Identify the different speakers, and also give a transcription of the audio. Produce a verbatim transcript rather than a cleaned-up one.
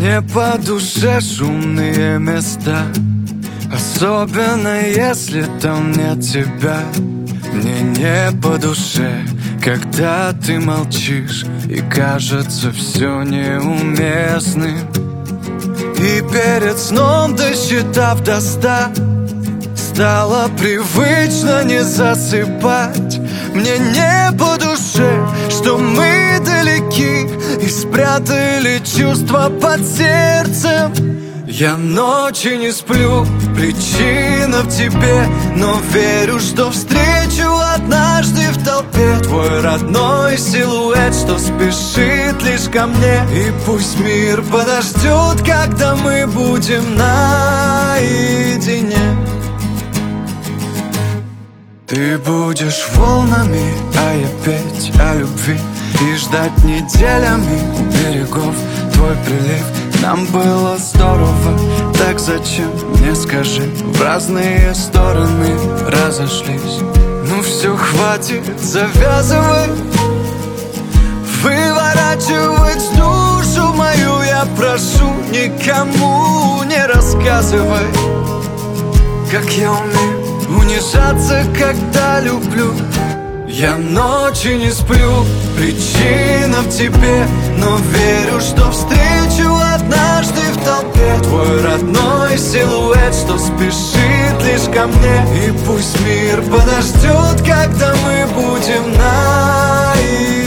Speaker 1: Мне по душе шумные места, особенно если там нет тебя. Мне не по душе, когда ты молчишь и кажется все неуместным. И перед сном, досчитав до ста, стало привычно не засыпать. Мне не по душе, что мы далеки и спрятали чувства под сердцем. Я ночи не сплю, причина в тебе, но верю, что встречу однажды в толпе твой родной силуэт, что спешит лишь ко мне. И пусть мир подождет, когда мы будем наедине. Ты будешь волнами, а я петь о любви и ждать неделями у берегов твой прилив. Нам было здорово, так зачем, мне скажи, в разные стороны разошлись. Ну все, хватит, завязывай, выворачивать душу мою. Я прошу, никому не рассказывай, как я умею унижаться, когда люблю. Я ночи не сплю, причина в тебе, но верю, что встречу однажды в толпе твой родной силуэт, что спешит лишь ко мне. И пусть мир подождет, когда мы будем наедине.